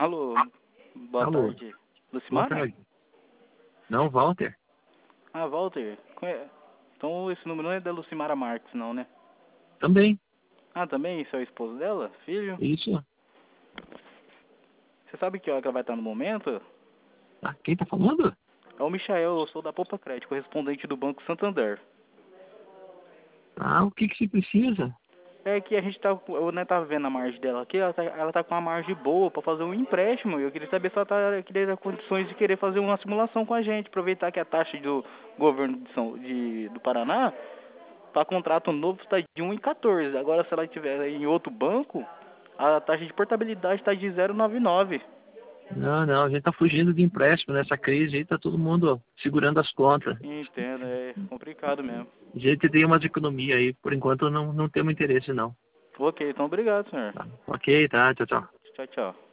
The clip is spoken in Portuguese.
Alô, boa Alô, tarde. boa Lucimara? tarde. Não, Walter? Ah, Walter. Então esse número não é da Lucimara Marques, não, né? Também. Ah, também? Você é o esposo dela? Filho? Isso. Você sabe que hora que ela vai estar no momento? Ah, quem tá falando? É o Michael, eu sou da Poupa Crédito, correspondente do Banco Santander. Ah, o que se precisa? É que a gente tá, eu né, tava vendo a margem dela aqui, ela tá com uma margem boa pra fazer um empréstimo. E eu queria saber se ela queria condições de querer fazer uma simulação com a gente, aproveitar que a taxa do governo do Paraná, para contrato novo está de 1,14. Agora se ela estiver em outro banco, a taxa de portabilidade está de 0,99. Não, a gente tá fugindo de empréstimo nessa crise aí, tá todo mundo segurando as contas. Entendo, é complicado mesmo. A gente tem umas economias aí, por enquanto não temos interesse não. Ok, então obrigado, senhor. Tá. Ok, tá, tchau, tchau. Tchau, tchau.